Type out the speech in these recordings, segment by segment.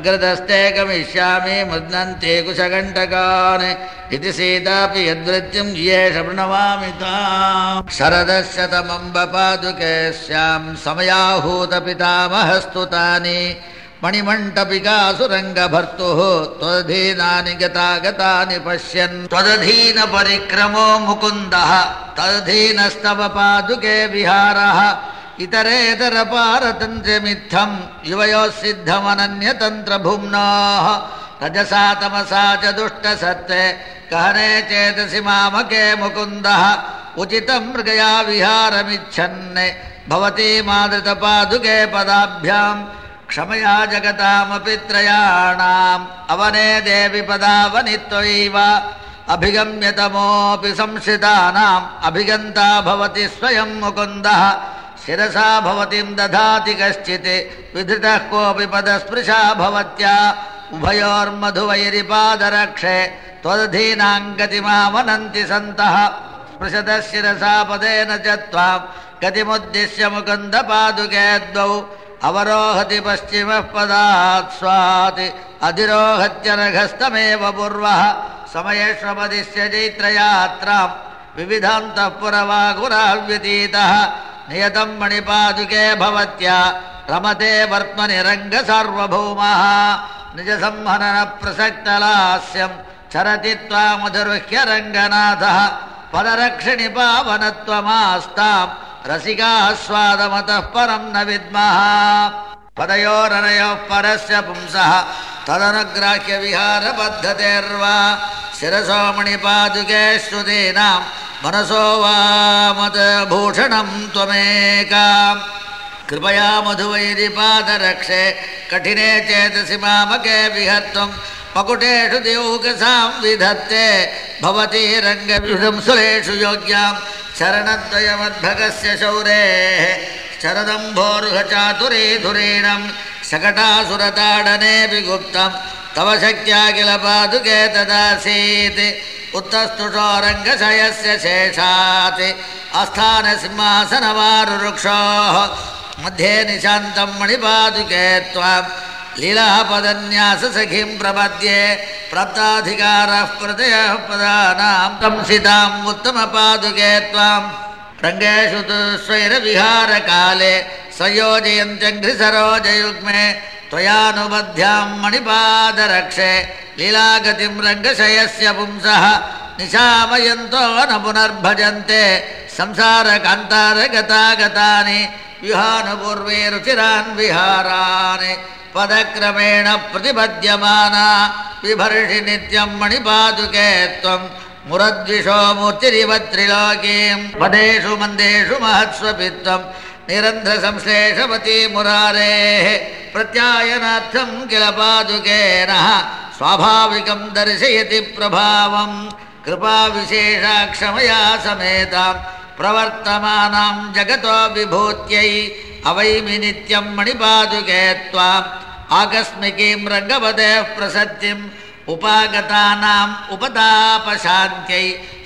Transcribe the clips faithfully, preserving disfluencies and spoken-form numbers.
अग्रदस्ते गमिष्यामि मुद्नन्ते कुशघण्टकान् इति सीतापि यद्वृत्तिं येष प्रणवामि ताम् शरदशतमम्ब पादुके स्यां समयाहूतपितामहस्तु तानि मणिमण्टपिकासुरङ्गभर्तुः त्वदधीनानि गतागतानि पश्यन् त्वदधीन परिक्रमो मुकुन्दः तदधीनस्तव पादुके विहारः इतरेतर पारतन्त्र्यमित्थं युवयोः सिद्धमनन्यतन्त्रभुम्नोः रजसा तमसा च दुष्टसत्त्वे कहने चेतसि मामके मुकुन्दः उचितं मृगया विहारमिच्छन् भवती मादृतपादुके पदाभ्याम् क्षमया जगतामपि त्रयाणाम् अवने देवि पदावनि त्वयैव अभिगम्यतमोऽपि संश्रितानाम् अभिगन्ता भवति स्वयं मुकुन्दः शिरसा भवतीं दधाति कश्चित् विधृतः कोऽपि पदस्पृशा भवत्या उभयोर्मधुवैरिपादरक्षे त्वदधीनाङ्गतिमावनन्ति सन्तः स्पृशतः शिरसा पदेन च त्वां गतिमुद्दिश्य मुकुन्दपादुके द्वौ अवरोहति पश्चिमः पदात् स्वात् अधिरोहत्यनघस्तमेव पूर्वः समयेष्वपदिश्य चैत्रयात्रां विविधान्तः पुरवागुराव्यतीतः नियतं मणिपादुके भवत्या रमते वर्त्मनि रङ्गसार्वभौमः निजसंहननप्रसक्तलास्यं चरति त्वामुदरुह्य रङ्गनाथः पदरक्षिणि पावनत्वमास्तां रसिकाः स्वादमतः परं न विद्मः पदयोरनयोः परस्य पुंसः तदनुग्राह्य विहारपद्धतेर्वा शिरसो मणिपादुके श्रुतीनां मनसो वामतभूषणं त्वमेकाम् कृपया मधुवैरिपादरक्षे कठिने चेतसि मामके विहर्तुं मकुटेषु दिवौकसां विधत्ते भवती रङ्गविशंसुलेषु योग्यां चरणद्वयमद्भगस्य शौरेः शरदम्भोरुहचातुरी धुरीणं शकटासुरताडनेऽपि गुप्तं तव शक्त्या किल पादुके तदासीत् उत्तस्तुषो रङ्गशयस्य शेषात् आस्थानसिंहासनवारुरुक्षोः मध्ये निशान्तं मणिपादुके त्वां लीलापदन्याससखीं प्रपद्ये प्राप्ताधिकारः प्रतयः पदानां संसिताम् उत्तमपादुके त्वां रङ्गेषु तु स्वैरविहारकाले संयोजयन्त्यङ्घ्रिसरोजयुग्मे त्वयानुबध्यां मणिपादरक्षे लीलागतिं रङ्गशयस्य पुंसः निशामयन्तो न पुनर्भजन्ते संसारकान्तारगतागतानि विहानुपूर्वे रुचिरान् विहारान् पदक्रमेण प्रतिपद्यमाना बिभर्षि नित्यं मणिपादुके त्वं मुरद्विषो मूर्तिरिव त्रिलोकीं पदेषु मन्देषु महत्स्वपित्वं निरन्ध्रसंश्लेषवती मुरारेः प्रत्यायनार्थं किल पादुकेनः स्वाभाविकं दर्शयति प्रभावं कृपाविशेषाक्षमया समेतां प्रवर्तमानां जगतो विभूत्यै अवैमि नित्यं मणिपादुके त्वाम् आकस्मिकीं रङ्गवतेः प्रसत्तिम् उपागतानाम् उपतापशान्त्यै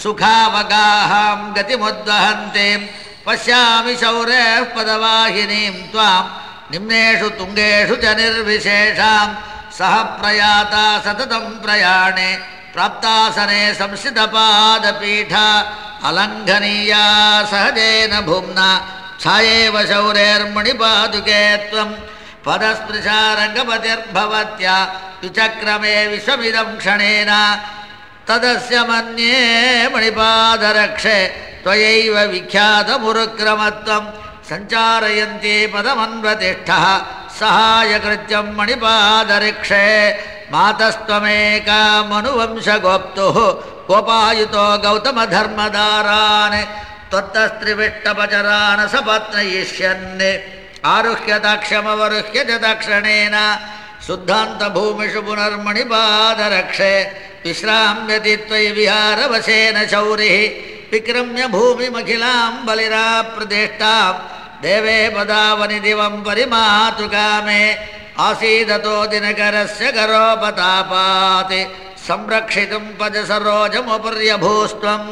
सुखावगाहां गतिमुद्वहन्तीं पश्यामि शौरेः पदवाहिनीं त्वां निम्नेषु तुङ्गेषु च निर्विशेषां सह प्रयाता सततं प्रयाणे प्राप्तासने संस्थितपादपीठा अलङ्घनीया सहजेन भुम्ना छायेव शौरेर्मणिपादुके त्वं पदस्पृशा रङ्गपतिर्भवत्या विचक्रमे विश्वमिदं क्षणेन तदस्य मन्ये मणिपादरक्षे त्वयैव विख्यातमुरुक्रमत्वं सञ्चारयन्ती पदमन्वतिष्ठः सहायकृत्यं मणिपादरक्षे मातस्त्वमेका मनुवंशगोप्तुः गोपायुतो गौतमधर्मदारान् त्वत्तस्त्रिविष्टपचरान् सपत्नयिष्यन् आरुह्य दाक्ष्यमवरुह्य च दक्षिणेन शुद्धान्तभूमिषु पुनर्मणिपादरक्षे विश्राम्यति त्वयि विहारवशेन शौरिः विक्रम्य भूमिमखिलां बलिराप्रदिष्टां देवे पदावनि दिवं परिमातुकामे आसीदतो दिनकरस्य करोपतापात् संरक्षितुं पदसरोजमुपर्यभूस्त्वं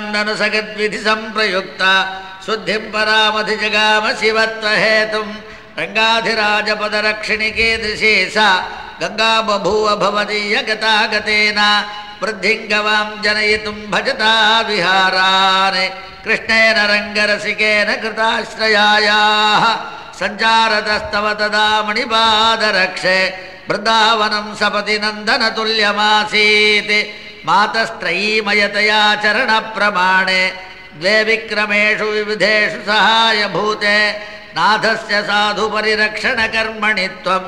त्वत्सङ्गमान्ननुसगद्विधि सम्प्रयुक्ता शुद्धिं परामधिजगाम शिवत्वहेतुं ರಂಗಾಧಿರಾಜಪದರಕ್ಷಿಣಿ ಕೀದೃಶೀ सा गंगा बभूव भवदीय गतागतेन वृद्धिंगवां जनयितुं भजता विहारान् कृष्णेन रंगरसिकेन कृताश्रयायाः संचारतस्तव तदा मणिपादरक्षे वृंदावनं सपति नन्दनतुल्यमासीत् मातस्त्रयीमयतया चरणप्रमाणे द्वे विक्रमेषु विविधेषु सहायभूते नाथस्य साधु परिरक्षणकर्मणि त्वं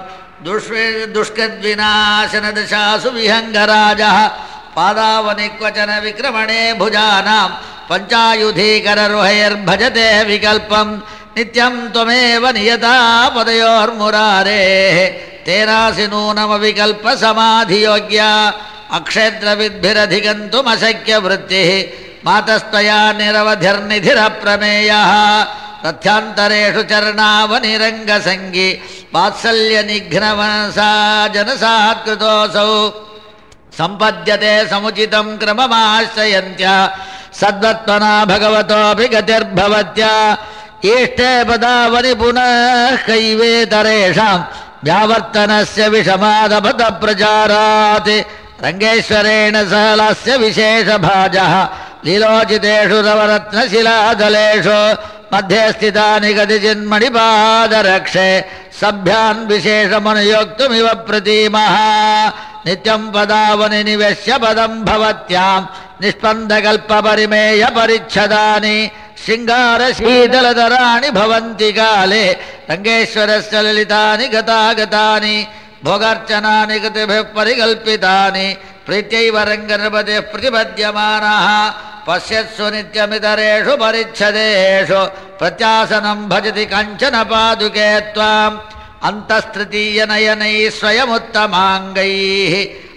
दुष्कृद्विनाशनदशासु विहङ्गराजः पादावनिक्वचन विक्रमणे भुजानां पञ्चायुधीकररुहैर्भजते विकल्पं नित्यं त्वमेव नियता पदयोर्मुरारेः तेनासि नूनमविकल्पसमाधियोग्या अक्षेत्रविद्भिरधिगन्तुमशक्यवृत्तिः मातस्त्वया निरवधिर्निधिरप्रमेयः तथ्यान्तरेषु चरणावनिरङ्गसङ्गी वात्सल्यनिघ्नवनसा जनसात्कृतोऽसौ सम्पद्यते समुचितं क्रममाश्रयन्त्या सद्वत्मना भगवतोऽपि गतिर्भवत्या इष्टे पदावनि पुनः कैवेतरेषां व्यावर्तनस्य विषमादपदप्रचारात् रङ्गेश्वरेण सहलस्य विशेषभाजः लीलोचितेषु रवरत्नशिलादलेषु मध्ये स्थितानि कतिचिन्मणिपादरक्षे सभ्यान् विशेषमनुयोक्तुमिव प्रतीमः नित्यं पदावनि निवेश्य पदं भवत्यां निष्पन्दकल्पपरिमेय परिच्छदानि शृङ्गारशीतलधराणि भवन्ति काले रङ्गेश्वरस्य ललितानि गतागतानि भोगार्चनानि कृतिभिः परिकल्पितानि प्रीत्यैव रङ्गनृपतिः प्रतिपद्यमानः पश्यत्सु नित्यमितरेषु परिच्छदेषु प्रत्यासनं भजति काञ्चन पादुके त्वाम् अन्तस्तृतीयनयनैः स्वयमुत्तमाङ्गैः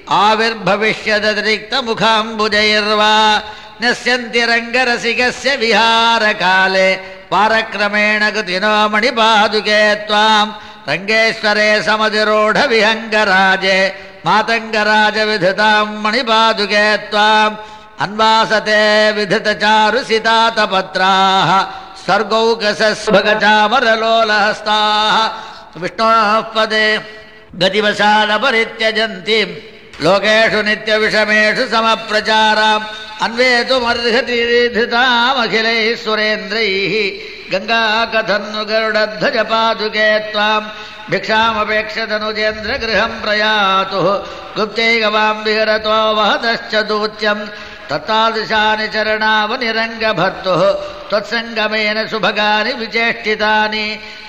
आविर्भविष्यदतिरिक्तमुखाम्बुजैर्वा नश्यन्ति रङ्गरसिकस्य विहारकाले पारक्रमेण गतिनो मणिपादुके त्वाम् रङ्गेश्वरे समधिरूढविहङ्गराजे मातङ्गराजविधतां मणिपादुके त्वाम् अन्वासते विधृतचारुसितातपत्राः सर्गौकसस्भगचामरलोलहस्ताः विष्णोः पदे गतिवशालपरित्यजन्तीं लोकेषु नित्यविषमेषु समप्रचाराम् अन्वेतुमर्हति धृतामखिलैः सुरेन्द्रैः गङ्गाकथन्नु गरुडध्वजपादुके त्वाम् भिक्षामपेक्षतनुजेन्द्रगृहं प्रयातुः गुप्तैगवां विहरतो वहतश्च दूत्यम् तत्तादृशानि चरणावनिरङ्गभर्तुः त्वत्सङ्गमेन सुभगानि विचेष्टितानि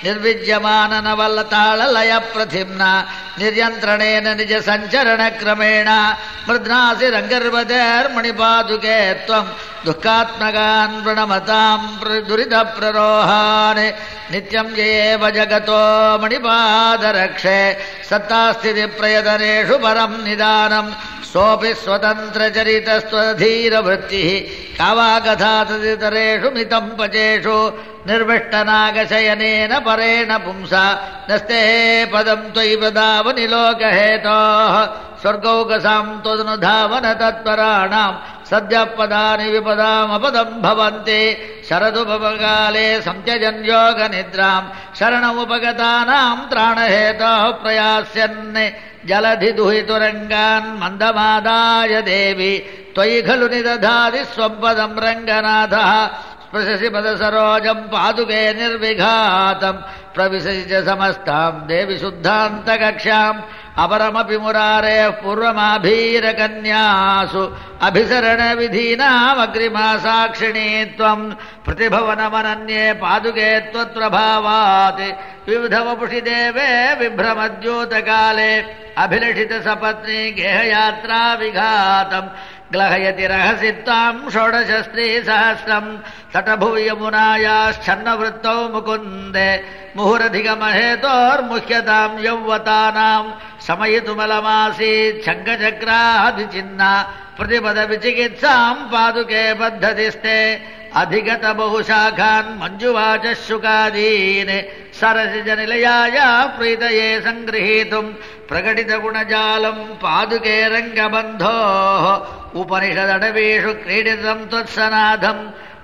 निर्विद्यमाननवल्लताळलयप्रतिम्ना निर्यन्त्रणेन निजसञ्चरणक्रमेण मृद्नासि रङ्गर्वतेर्मणिपादुके त्वं दुःखात्मकान् प्रणमतां दुरितप्ररोहान् नित्यं जयेव जगतो मणिपादरक्षे सत्तास्थितिप्रयतनेषु परं निदानम् सोऽपि स्वतन्त्रचरितस्त्वधीरवृत्तिः कावाकथा तदितरेषु मितं पचेषु निर्विष्टनागशयनेन परेण पुंसा नस्ते पदं त्वयि पदावनि लोकहेतोः स्वर्गौकसां त्वदनुधावन तत्पराणां सद्यः पदानि विपदामपदं भवन्ति शरदुपकाले संत्यजन् योगनिद्रां शरणमुपगतानां त्राणहेतोः प्रयास्यन् जलधिदुहितुरङ्गान् मन्दमादाय देवी त्वयि खलु निदधाति स्वपदं रङ्गनाथः स्पृशसि पदसरोजं पादुके निर्विघातं प्रविशसि च समस्तां देवि शुद्धान्तकक्ष्याम् अपरमपि मुरारेः पूर्वमाभीरकन्यासु अभिसरणविधीनामग्रिमा साक्षिणी त्वं प्रतिभवनमनन्ये पादुके त्वत्प्रभावात् विविधवपुषि देवे विभ्रमद्यूतकाले अभिलषितसपत्नी गेहयात्रा विघातम् ग्लहयति रहसि त्वां षोडशस्त्रीसहस्रम् तटभुवि यमुनायाश्चन्नवृत्तौ मुकुन्दे मुहुरधिगमहेतोर्मुह्यतां यौवतानां समयितुमलमासीत् शङ्खचक्रादिचिह्ना प्रतिपदविचिकित्सां पादुके पद्धतिस्ते अधिगत बहुशाखान् मञ्जुवाचः शुकादीन् सरसिजनिलयाया प्रीतये सङ्गृहीतुं प्रकटितगुणजालं पादुके रङ्गबन्धोः उपनिषदडवीषु क्रीडितं त्वत्सनाथम्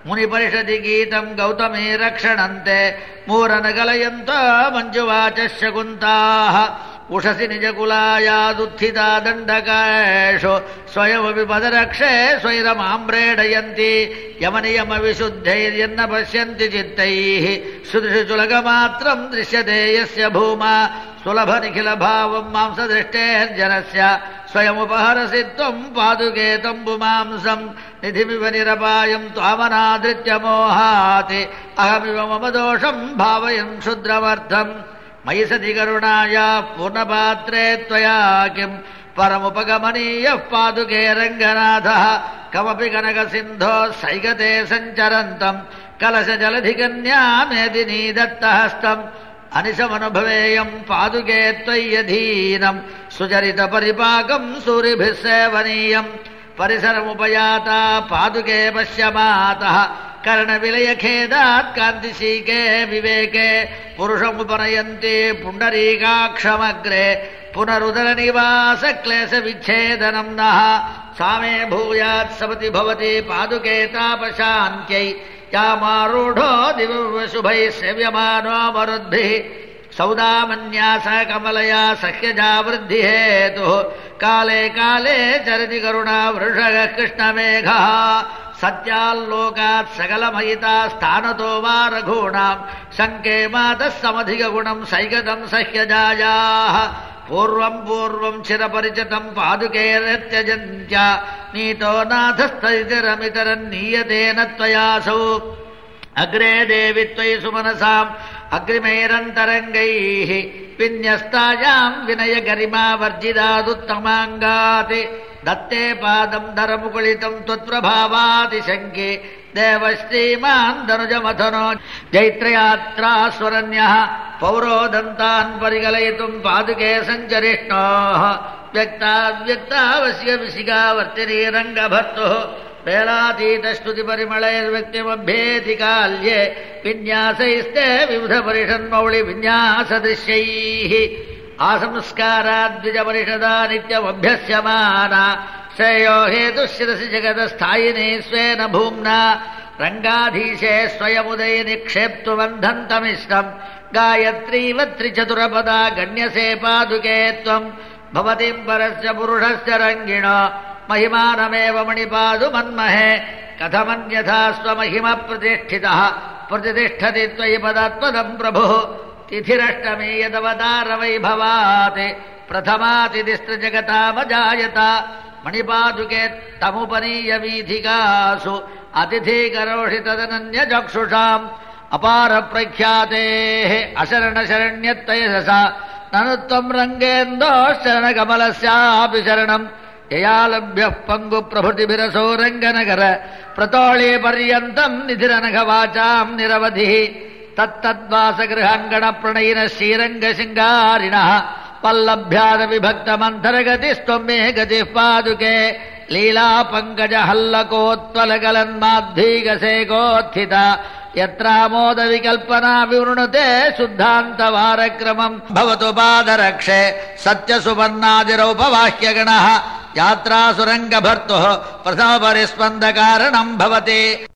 मुनिपरिषदि गीतम् गौतमी रक्षणन्ते मूरनगलयन्त मञ्जुवाच शकुन्ताः उषसि निजकुलायादुत्थिता दण्डकायेषु स्वयमपि पदरक्षे स्वैरमाम्रेडयन्ति यमनियमविशुद्धैर्यन्न पश्यन्ति चित्तैः सुदृशि चुलकमात्रम् दृश्यते यस्य भूमा सुलभनिखिलभावम् मांसदृष्टेर्जनस्य स्वयमुपहरसि त्वम् पादुके तम्बुमांसम् निधिमिव निरपायम् त्वामनादृत्य मोहाति अहमिव मम दोषम् भावयन् क्षुद्रमर्थम् मयि सति करुणाया पूर्णपात्रे त्वया किम् परमुपगमनीयः पादुके रङ्गनाथः कमपि कनकसिन्धो सैगते सञ्चरन्तम् कलशजलधिकन्या मेदिनी दत्तहस्तम् अनिशमनुभवेयम् पादुके त्वय्यधीनम् सुचरितपरिपाकम् सूरिभिः सेवनीयम् परिसरमुपयाता पादुके पश्यमातः कर्णविलयखेदात् कान्तिशीके विवेके पुरुषमुपनयन्ति पुण्डरीकाक्षमग्रे पुनरुदरनिवासक्लेशविच्छेदनम् नः सा मे भूयात् सपति भवति पादुके तापशान्त्यै यामारूढो दिव्यशुभैः सेव्यमानो मरुद्भिः सौदामन्यास कमलया सह्यजा वृद्धिहेतुः काले काले चरति करुणा वृषः कृष्णमेघः सत्याल्लोकात् सकलमयिता स्थानतो वा रघूणाम् शङ्के मातः समधिकगुणम् सैगतम् सह्यजायाः पूर्वम् पूर्वम् चिरपरिचितम् पादुकेर्यत्यजन्त्या नीतो नाथस्तरितिरमितरम् नीयतेन त्वयासौ अग्रे देवि त्वयि सुमनसाम् अग्रिमैरन्तरङ्गैः विन्यस्तायाम् विनय गरिमा वर्जितादुत्तमाङ्गाति दत्ते पादम् धरमुकुलितम् त्वत्प्रभावातिशङ्के देवश्रीमान् दनुजमथनो जैत्रयात्रास्वरन्यः पौरोदन्तान् परिकलयितुम् पादुके सञ्चरिष्णोः व्यक्ताव्यक्तावस्य विशिखावर्तिनी रङ्गभर्तुः वेलातीतस्तुतिपरिमलैर्व्यक्तिमभ्येति काल्ये विन्यासैस्ते विविधपरिषन्मौळि विन्यासदृश्यैः आसंस्काराद्विजपरिषदा नित्यमभ्यस्यमाना श्रेयो हेतुशिरसि जगदस्थायिनी स्वेन भूम्ना रङ्गाधीशे स्वयमुदय निक्षेप्तुबन्धन्तमिष्टम् गायत्रीव त्रिचतुरपदा गण्यसे पादुके त्वम् भवतीम् परस्य पुरुषस्य रङ्गिणो महिमानमेव मणिपादुमन्महे कथमन्यथा स्वमहिमप्रतिष्ठितः प्रतिष्ठति त्वयि पदात्पदम् प्रभुः तिथिरष्टमी यदवतारवैभवात् प्रथमातिथिस्त्रिजगतामजायत मणिपादुके तमुपनीय वीथिकासु अतिथीकरोषि तदनन्यचक्षुषाम् अपारप्रख्यातेः अशरणशरण्यत्तयसा ननु त्वम् रङ्गेन्दोः शरणकमलस्यापि शरणम् ययालभ्यः पङ्गुप्रभृतिभिरसो रङ्गनगर प्रतोळे पर्यन्तम् निधिरनघवाचाम् निरवधिः तत्तद्वासगृहाङ्गणप्रणयिनः श्रीरङ्गशृङ्गारिणः पल्लभ्यादविभक्तमन्तर्गतिस्त्वम् मे गतिः पादुके लीला पङ्कजहल्लकोत्पलगलन्माद्धीगसेकोत्थिता यत्रामोदविकल्पना विवृणुते शुद्धान्तवारक्रमम् भवतु पादरक्षे सत्यसुवर्णादिरौपवाह्यगणः यात्रासुरङ्गभर्तुः प्रथमपरिस्पन्दकारणम् भवति।